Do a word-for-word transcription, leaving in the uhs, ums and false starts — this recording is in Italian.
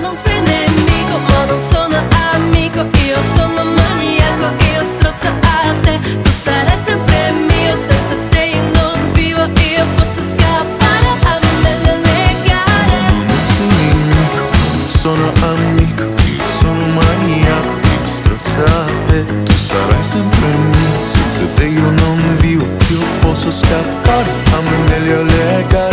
non sei nemico, ma non sono amico. Io sono maniaco, io strozzo a te. Tu sarai sempre mio, senza te io non vivo. Io posso scappare a me legare. No, non sei nemico, non sono amico. Io sono maniaco, io strozzo a te. Tu sarai sempre mio, senza te io non vivo. Io posso scappare a me meglio legare.